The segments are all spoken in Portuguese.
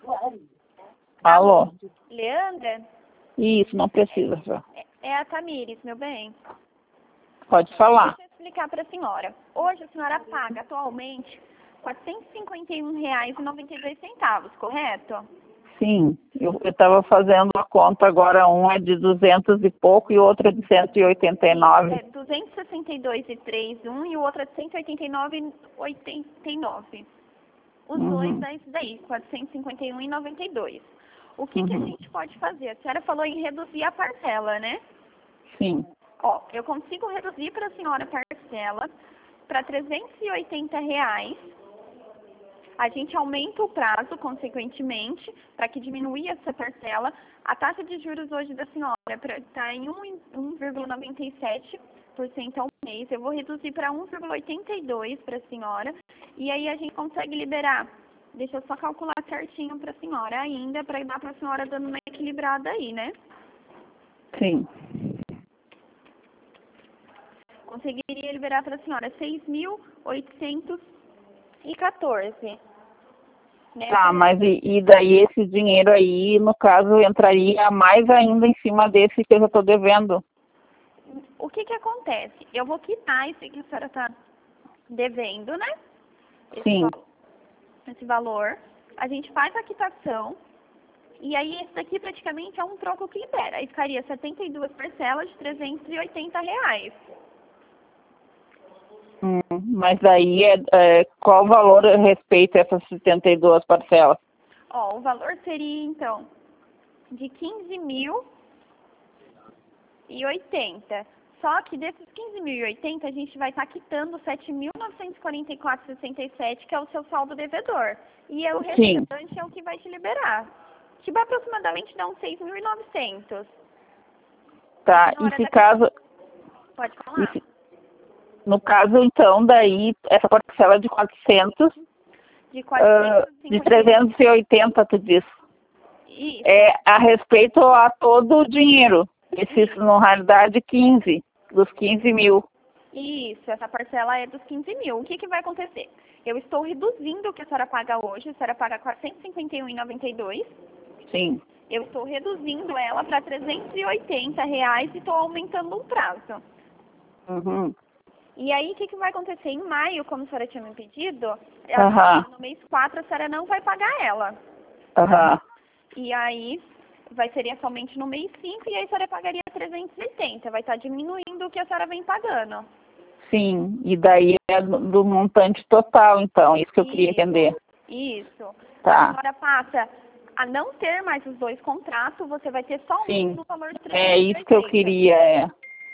Alô? Leandra? Isso, não precisa, já. É a Tamires, meu bem. Pode falar. Deixa eu explicar para a senhora. Hoje a senhora paga atualmente R$ 451,92, correto? Sim, eu estava fazendo a conta agora, um é de 200 e pouco e o outro é de 189. É 262,3 um e o outro é 189,89. Os dois é isso daí, 451,92. O que a gente pode fazer? A senhora falou em reduzir a parcela, né? Sim. Ó, eu consigo reduzir para a senhora a parcela para R$ 380. A gente aumenta o prazo, consequentemente, para que diminuir essa parcela. A taxa de juros hoje da senhora está em 1,97% ao mês. Eu vou reduzir para 1,82% para a senhora. E aí a gente consegue liberar. Deixa eu só calcular certinho para a senhora ainda, para dar para a senhora dando uma equilibrada aí, né? Sim. Conseguiria liberar para a senhora 6.814. Né? Tá, mas e daí esse dinheiro aí, no caso, entraria mais ainda em cima desse que eu já estou devendo? O que acontece? Eu vou quitar esse que a senhora está devendo, né? Sim. Esse valor. A gente faz a quitação. E aí esse daqui praticamente é um troco que libera. Aí ficaria 72 parcelas de R$ 380. Mas daí qual o valor a respeito a essas 72 parcelas? Ó, o valor seria então de 15.080. Só que desses 15.080 a gente vai estar quitando 7.944,67, que é o seu saldo devedor. E o restante é o que vai te liberar. Que vai aproximadamente dar uns 6.900. Tá, e se caso... Pode falar. No caso, então, daí, essa parcela de 400... De 450. De 380, tu diz. Isso. É a respeito a todo o dinheiro. Esses, na realidade, 15, dos 15 mil. Isso, essa parcela é dos 15 mil. O que vai acontecer? Eu estou reduzindo o que a senhora paga hoje. A senhora paga R$ 451,92. Sim. Eu estou reduzindo ela para R$ 380 e estou aumentando o prazo. E aí, o que vai acontecer? Em maio, como a senhora tinha me pedido, no mês 4 a senhora não vai pagar ela. E aí, seria somente no mês 5 e aí a senhora pagaria 380. Vai estar diminuindo o que a senhora vem pagando. Sim, e daí é do montante total, então, isso que eu queria entender. Isso. Tá. A senhora passa a não ter mais os dois contratos, você vai ter só um no valor de 380. É isso que eu queria,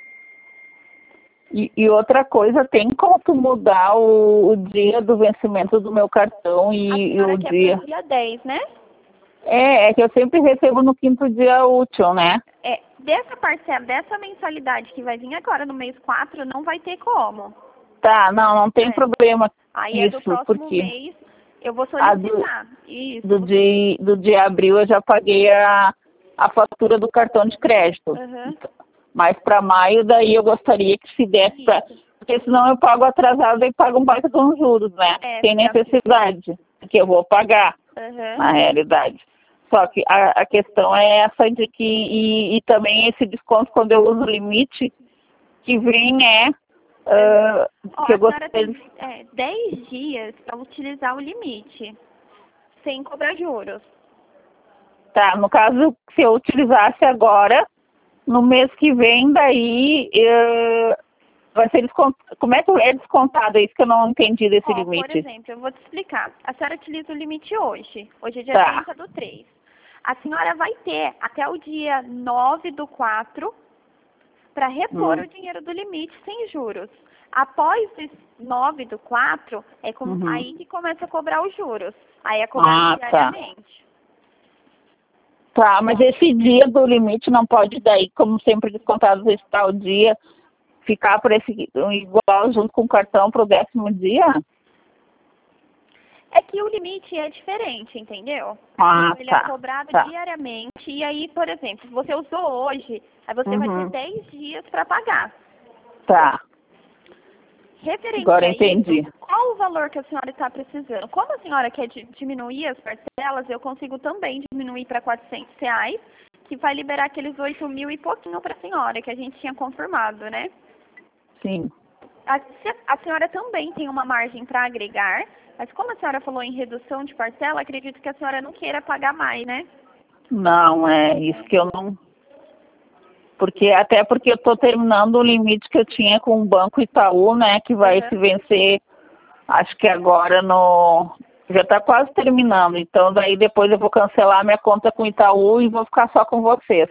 E outra coisa, tem como tu mudar o dia do vencimento do meu cartão e o dia... Pro dia 10, né? É que eu sempre recebo no 5º dia útil, né? Dessa parcela, dessa mensalidade que vai vir agora no mês 4, não vai ter como. Tá, não tem problema. Aí do próximo mês, eu vou solicitar. Isso. Do de abril eu já paguei a fatura do cartão de crédito. Mas para maio, daí eu gostaria que se desse para... Porque senão eu pago atrasado e pago um baita de uns juros, né? Tem necessidade, que eu vou pagar, na realidade. Só que a questão é essa de que... E também esse desconto, quando eu uso o limite, que vem que eu gostaria... tem 10 dias para utilizar o limite, sem cobrar juros. Tá, no caso, se eu utilizasse agora... No mês que vem, daí, vai ser descontado. Como é que é descontado? É isso que eu não entendi desse limite. Por exemplo, eu vou te explicar. A senhora utiliza o limite hoje. Hoje é dia 30/3. A senhora vai ter até o dia 9/4 para repor o dinheiro do limite sem juros. Após esse 9/4, aí que começa a cobrar os juros. Aí é cobrado diariamente. Tá, mas esse dia do limite não pode daí, como sempre descontado esse tal dia, ficar por esse igual junto com o cartão para o 10º dia? É que o limite é diferente, entendeu? Ele é cobrado diariamente e aí, por exemplo, se você usou hoje, aí você vai ter 10 dias para pagar. Tá. Referente Agora a entendi. isso, qual o valor que a senhora está precisando? Como a senhora quer diminuir as parcelas, eu consigo também diminuir para R$ 400, que vai liberar aqueles 8.000 e pouquinho para a senhora, que a gente tinha confirmado, né? Sim. A senhora também tem uma margem para agregar, mas como a senhora falou em redução de parcela, acredito que a senhora não queira pagar mais, né? Não, é isso que eu não... Até porque eu estou terminando o limite que eu tinha com o Banco Itaú, né? Que vai se vencer, acho que agora no... Já está quase terminando. Então, daí depois eu vou cancelar minha conta com o Itaú e vou ficar só com vocês.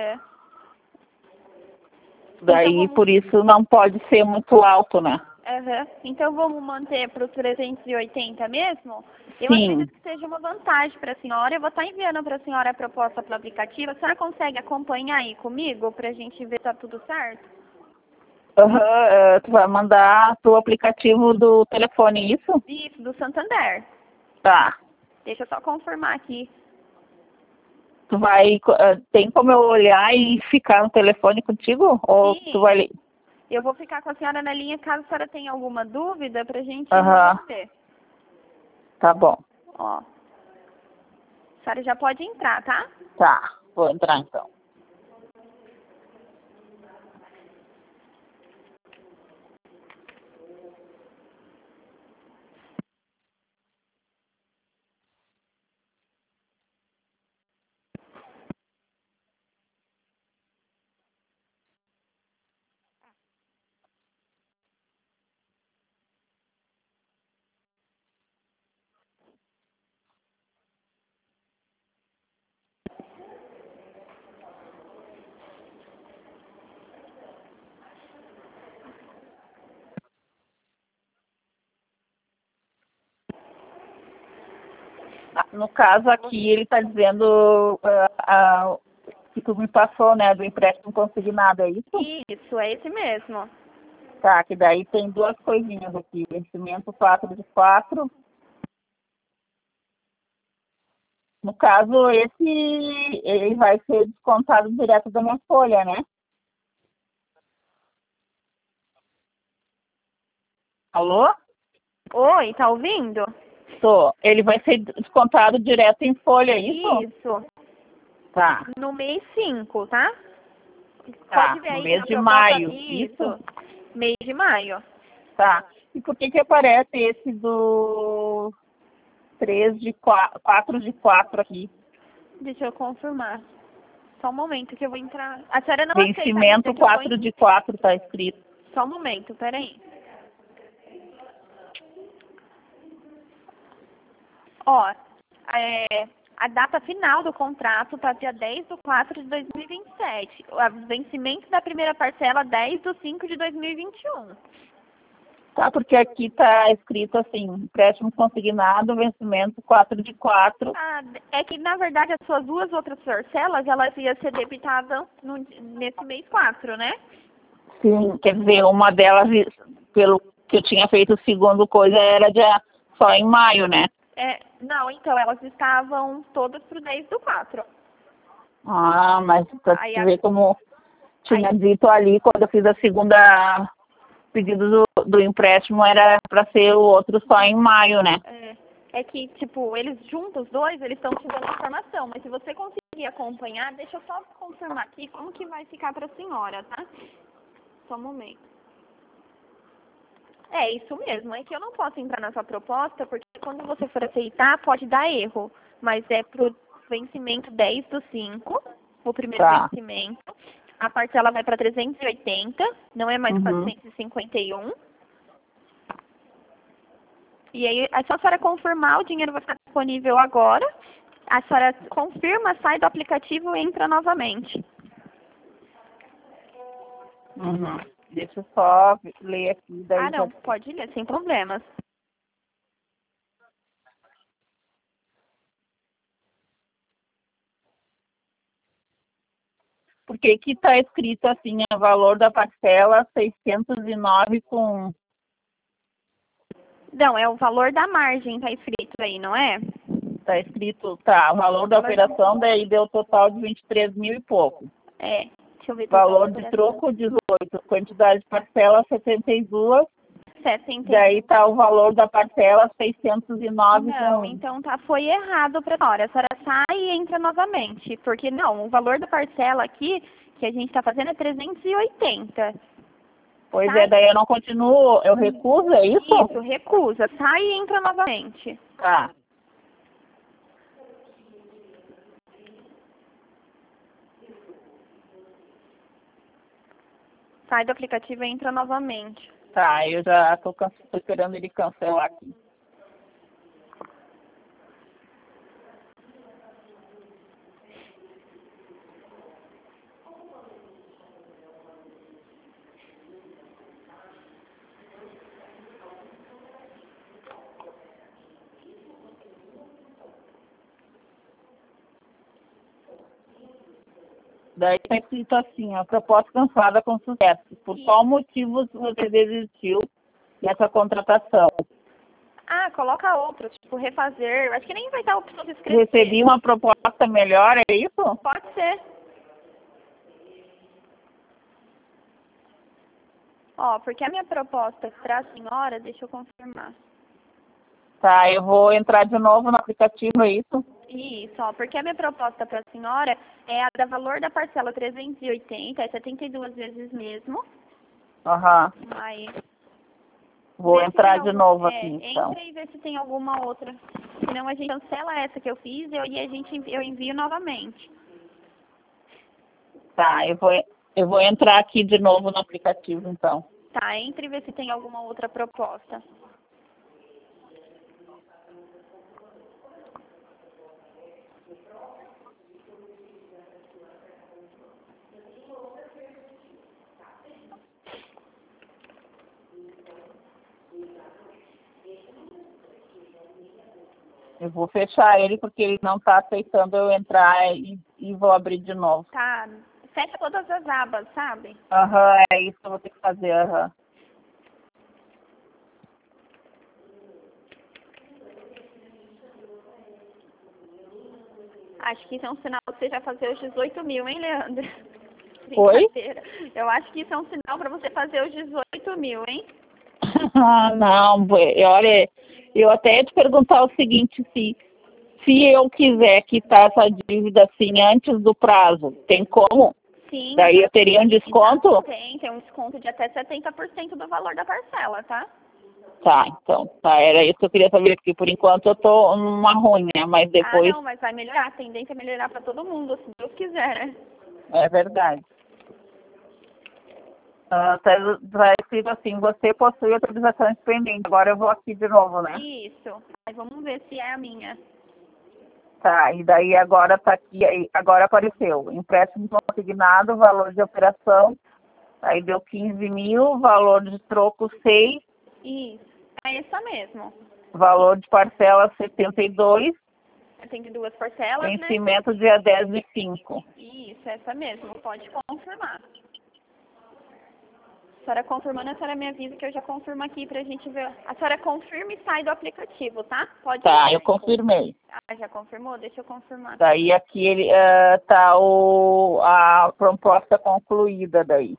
Daí, Então, por isso, não pode ser muito alto, né? Então, vamos manter para os 380 mesmo? Eu Sim. acredito que seja uma vantagem para a senhora. Eu vou estar enviando para a senhora a proposta pelo aplicativo. A senhora consegue acompanhar aí comigo para a gente ver se está tudo certo? Tu vai mandar pro aplicativo do telefone, isso? Isso, do Santander. Tá. Deixa eu só confirmar aqui. Tu vai... Tem como eu olhar e ficar no telefone contigo? Ou Sim. tu vai... Eu vou ficar com a senhora na linha caso a senhora tenha alguma dúvida pra gente resolver. Tá bom. Ó. A senhora já pode entrar, tá? Tá. Vou entrar então. No caso aqui, ele está dizendo que tu me passou, né, do empréstimo consignado, é isso? Isso, é esse mesmo. Tá, que daí tem duas coisinhas aqui, vencimento 4 de 4. No caso, ele vai ser descontado direto da minha folha, né? Alô? Oi, tá ouvindo? Tô. Ele vai ser descontado direto em folha, é isso? Isso. Tá. No mês 5, tá? Tá, Pode ver no aí mês na de proposta. maio. Isso. Mês de maio. Tá. E por que aparece esse do 4 de 4 aqui? Deixa eu confirmar. Só um momento que eu vou entrar. A senhora não Vencimento aceita, 4 de 4 tá escrito. Só um momento, peraí. Ó, a data final do contrato está dia 10/4/2027. O vencimento da primeira parcela, 10/5/2021. Tá, porque aqui tá escrito assim, empréstimo consignado, vencimento 4 de 4. É que, na verdade, as suas duas outras parcelas, elas iam ser debitadas nesse mês 4, né? Sim, quer dizer, uma delas, pelo que eu tinha feito o segundo coisa, era só em maio, né? Não, então, elas estavam todas pro 10/4. Mas pra você ver como tinha dito ali, quando eu fiz a segunda pedido do empréstimo, era para ser o outro só em maio, né? É que, tipo, eles juntos, os dois, eles estão te dando informação, mas se você conseguir acompanhar, deixa eu só confirmar aqui como que vai ficar pra senhora, tá? Só um momento. É isso mesmo, é que eu não posso entrar na sua proposta, porque quando você for aceitar, pode dar erro, mas é pro vencimento 10/5, o primeiro vencimento. A parcela vai para 380, não é mais 451. E aí, é só a senhora confirmar, o dinheiro vai ficar disponível agora. A senhora confirma, sai do aplicativo e entra novamente. Deixa eu só ler aqui. Daí não, pode ler, sem problemas. Por que que está escrito assim, o valor da parcela 609 com... Não, é o valor da margem, tá escrito aí, não é? Tá escrito, o valor da operação, daí deu total de 23 mil e pouco. Deixa eu ver. Valor de troco, 18. Quantidade de parcela, 72. Daí tá o valor da parcela 609. Não, então foi errado pra senhora. A senhora sai e entra novamente. Porque não, o valor da parcela aqui que a gente tá fazendo é 380. Pois é, daí eu não continuo, eu recuso, é isso? Isso, recusa. Sai e entra novamente. Tá. Sai do aplicativo e entra novamente. Tá, eu já tô esperando ele cancelar aqui. Daí tá escrito assim, ó, proposta cancelada com sucesso. Por qual motivo você desistiu dessa contratação? Ah, coloca outro, tipo refazer. Acho que nem vai dar a opção de escrever. Recebi uma proposta melhor, é isso? Pode ser. Ó, porque a minha proposta para a senhora, deixa eu confirmar. Tá, eu vou entrar de novo no aplicativo, é isso? Isso, ó, porque a minha proposta para a senhora é a da valor da parcela 380, é 72 vezes mesmo. Aham. Aí, Vou entrar de novo aqui, então. Entra e vê se tem alguma outra. Senão a gente cancela essa que eu fiz e eu envio novamente. Tá, eu vou entrar aqui de novo no aplicativo, então. Tá, entre e vê se tem alguma outra proposta. Eu vou fechar ele porque ele não está aceitando eu entrar e vou abrir de novo. Tá, fecha todas as abas, sabe? Aham, é isso que eu vou ter que fazer, aham. Acho que isso é um sinal que você já fazer os 18 mil, hein, Leandro? Oi? Brincadeira. Eu acho que isso é um sinal para você fazer os 18 mil, hein? Não, olha, eu até ia te perguntar o seguinte, se eu quiser quitar essa dívida assim antes do prazo, tem como? Sim. Daí eu teria um desconto? Tem um desconto de até 70% do valor da parcela, tá? Tá, então, tá, era isso que eu queria saber, porque por enquanto eu tô numa ruim, né, mas depois... Ah, não, mas vai melhorar, a tendência é melhorar para todo mundo, se Deus quiser, né? É verdade. Tá escrito assim, você possui autorização independente. Agora eu vou aqui de novo, né? Isso. Aí vamos ver se é a minha. Tá, e daí agora tá aqui, agora apareceu. Empréstimo consignado, valor de operação, aí deu 15 mil, valor de troco 6, Isso. É essa mesmo. valor de parcela 72, Tem duas parcelas, né? vencimento dia 10/5. Isso, essa mesmo. Pode confirmar. A senhora confirmando, a senhora me avisa que eu já confirmo aqui pra gente ver. A senhora confirma e sai do aplicativo, tá? Pode Tá, ir. eu confirmei. Ah, já confirmou? Deixa eu confirmar. Daí aqui ele tá a proposta concluída daí.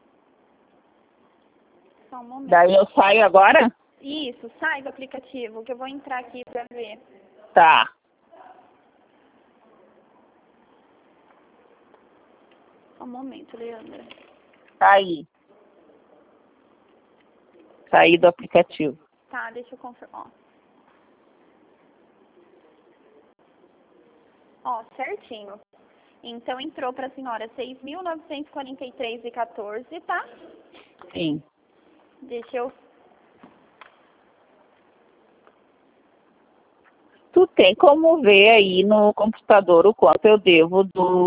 Só um momento. Daí eu saio agora? Isso, sai do aplicativo, que eu vou entrar aqui pra ver. Tá. Só um momento, Leandra. Saí. Saí do aplicativo. Tá, deixa eu confirmar. Ó, certinho. Então entrou pra senhora 6.943,14, tá? Sim. Deixa eu... Tu tem como ver aí no computador o quanto eu devo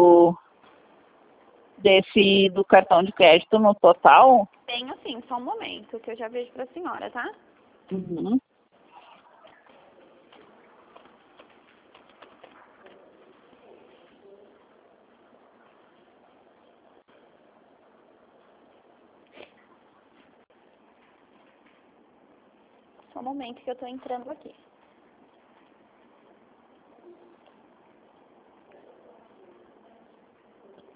do cartão de crédito no total? Tenho sim, só um momento, que eu já vejo pra senhora, tá? Uhum. Só um momento que eu tô entrando aqui.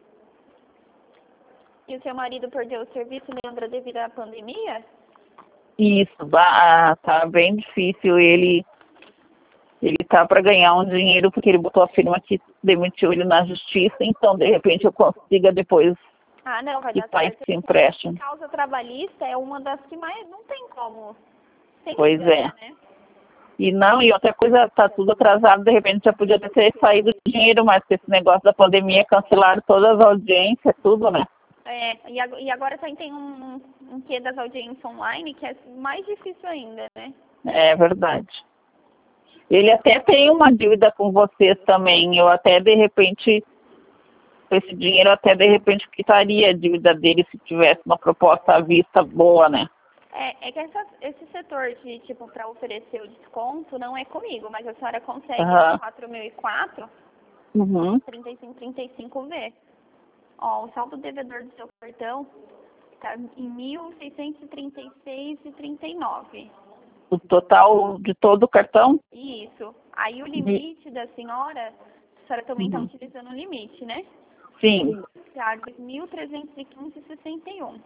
E o seu marido perdeu o serviço, Leandra, devido à pandemia? Isso, tá bem difícil. Ele tá para ganhar um dinheiro porque ele botou a firma que demitiu ele na justiça, então de repente eu consiga depois Ah, não, vai dar quitar certo. esse empréstimo. Causa trabalhista é uma das que mais não tem como. Tem que Pois ganhar, né? E outra coisa, tá tudo atrasado, de repente já podia ter saído o dinheiro, mas com esse negócio da pandemia cancelaram todas as audiências, tudo, né? E agora tem um quê das audiências online que é mais difícil ainda, né? É verdade. Ele até tem uma dívida com vocês também. Eu até, de repente, com esse dinheiro, até, de repente, quitaria a dívida dele se tivesse uma proposta à vista boa, né? É que esse setor de, tipo, para oferecer o desconto não é comigo, mas a senhora consegue Aham. no 4004, Uhum. 3535V. Ó, o saldo devedor do seu cartão está em 1.636,39. O total de todo o cartão? Isso. Aí o limite da senhora, a senhora também está Uhum. utilizando o limite, né? Sim. Tá, 2.315,61.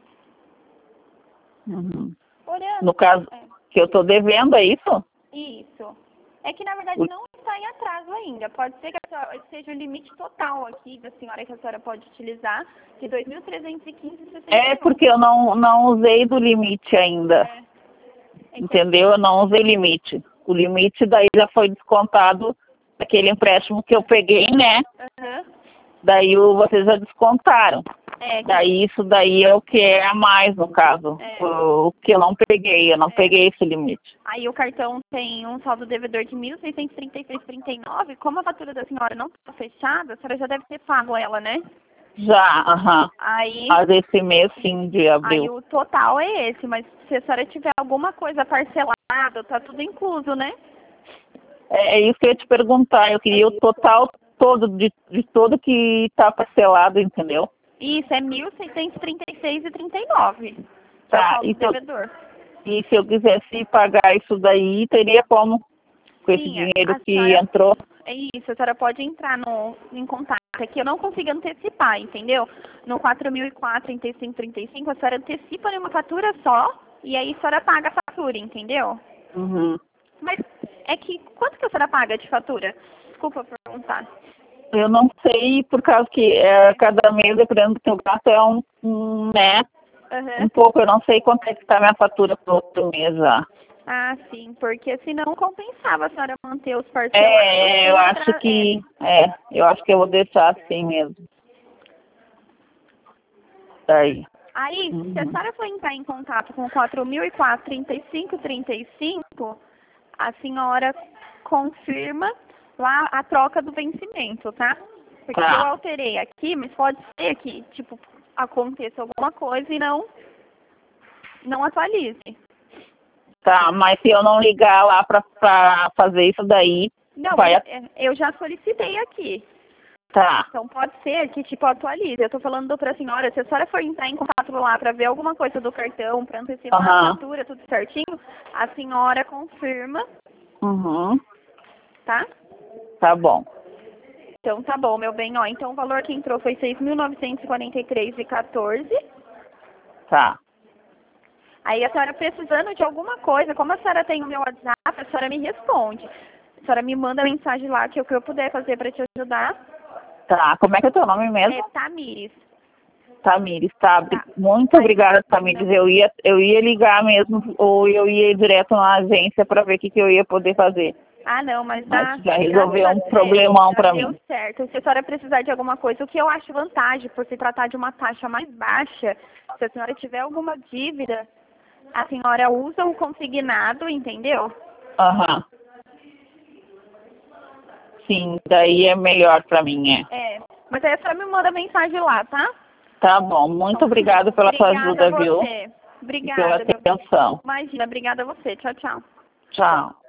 Uhum. Por ano. No caso que eu estou devendo, é isso? Isso. É que, na verdade, não está em atraso ainda. Pode ser que seja o limite total aqui da senhora que a senhora pode utilizar, de 2.315,61. É porque eu não usei do limite ainda. Entendeu? Eu não usei limite. O limite daí já foi descontado daquele empréstimo que eu peguei, né? Uhum. Daí vocês já descontaram. Daí isso daí é o que é a mais, no caso. O que eu não peguei, peguei esse limite. Aí o cartão tem um saldo devedor de 1.636,39. Como a fatura da senhora não está fechada, a senhora já deve ter pago ela, né? Já, aham. Aí, Mas esse mês, sim, de abril. aí o total é esse, mas se a senhora tiver alguma coisa parcelada, tá tudo incluso, né? É isso que eu ia te perguntar. Eu queria o total todo, de tudo que está parcelado, entendeu? Isso, é 1.636,39. Tá, o devedor. E se eu quisesse pagar isso daí, teria como? Com esse dinheiro que entrou? É isso, a senhora pode entrar em contato aqui. Eu não consigo antecipar, entendeu? No 4.004, 3535, a senhora antecipa em uma fatura só e aí a senhora paga a fatura, entendeu? Uhum. Mas é que, quanto que a senhora paga de fatura? Desculpa perguntar. Eu não sei, por causa que cada mês, dependendo do que eu gasto, é né? Uhum. Um pouco, eu não sei quanto é que está a minha fatura para o outro mês já. Ah, sim, porque senão compensava a senhora manter os parcelados. Eu acho que, eu acho que eu vou deixar assim mesmo. Daí. Aí, se a senhora for entrar em contato com 4.004, 3535, a senhora confirma lá a troca do vencimento, tá? Porque eu alterei aqui, mas pode ser que, tipo, aconteça alguma coisa e não atualize. Tá, mas se eu não ligar lá pra fazer isso daí... Não, eu já solicitei aqui. Tá. Então pode ser que, tipo, atualize. Eu tô falando pra senhora, se a senhora for entrar em contato lá pra ver alguma coisa do cartão, pra antecipar a fatura, tudo certinho, a senhora confirma. Uhum. Tá? Tá bom. Então tá bom, meu bem. Ó, então o valor que entrou foi 6.943,14. Tá. Aí a senhora precisando de alguma coisa, como a senhora tem o meu WhatsApp, a senhora me responde. A senhora me manda mensagem lá que o que eu puder fazer pra te ajudar. Tá, como é que é o teu nome mesmo? É Tamires. Tamires, tá. Muito obrigada, Tamires. Eu ia ligar mesmo, ou eu ia ir direto na agência pra ver o que eu ia poder fazer. Ah, não, mas já resolveu um problemão pra mim. Deu certo. Se a senhora precisar de alguma coisa, o que eu acho vantagem por se tratar de uma taxa mais baixa, se a senhora tiver alguma dívida, a senhora usa o consignado, entendeu? Aham. Sim, daí é melhor pra mim, Mas aí a senhora me manda mensagem lá, tá? Tá bom. Muito obrigada pela sua ajuda, viu? Obrigada. E pela atenção. Imagina, obrigada a você. Tchau, tchau. Tchau.